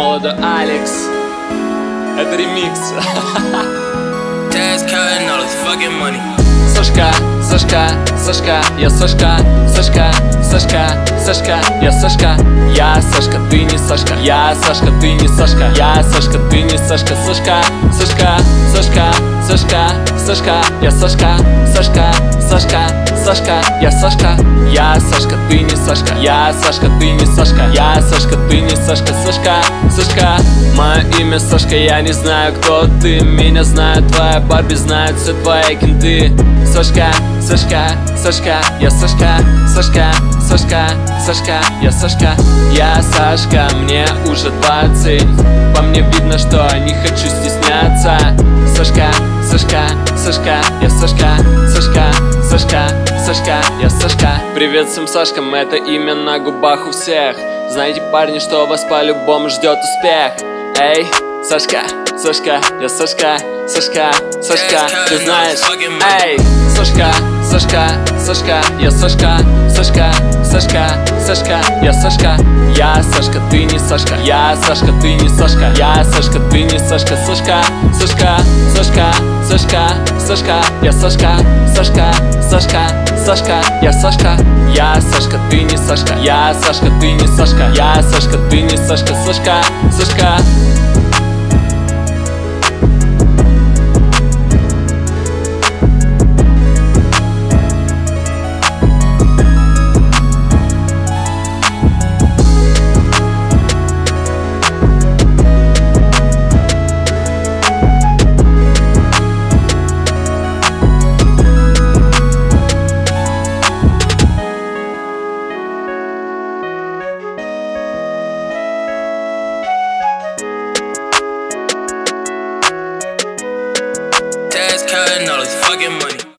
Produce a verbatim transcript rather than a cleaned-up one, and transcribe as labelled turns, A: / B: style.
A: молодой Алекс. Это ремикс. Сашка, Сашка, Сашка, я Сашка, Сашка, Сашка, Сашка, я Сашка. Я Сашка, ты не Сашка. Я Сашка, ты не Сашка. Я Сашка, ты не Сашка. Сашка, Сашка, Сашка, Сашка, Сашка, я Сашка, Сашка, Сашка, Сашка, я Сашка. Я Сашка, ты не Сашка. Я Сашка, ты не Сашка. Я Сашка, ты не Сашка. Сашка, Сашка, мое имя Сашка. Я не знаю, кто ты. Меня знает твоя Барби, знают все твои кенты. Сашка, Сашка, Сашка, я Сашка, Сашка, Сашка, Сашка, я Сашка. Я Сашка, мне уже двадцать. По мне видно, что не хочу стесняться. Сашка, Сашка, Сашка, я Сашка, Сашка, Сашка, Сашка, я Сашка. Привет всем Сашкам, это имя на губах у всех. Знаете, парни, что вас по-любому ждет успех. Эй, Сашка, Сашка, я Сашка, Сашка, Сашка, ты знаешь. Эй, Сашка, Сашка, Сашка, я Сашка, Сашка, Сашка, Сашка, я Сашка. Я Сашка, ты не Сашка. Я Сашка, ты не Сашка. Я Сашка, ты не Сашка. Сашка, Сашка, Сашка, Сашка, Сашка, я Сашка, Сашка, Сашка, Сашка, я Сашка. Я Сашка, ты не Сашка. Я Сашка, ты не Сашка. Я Сашка, ты не Сашка. Сашка, Сашка.
B: Cutting all this fucking money.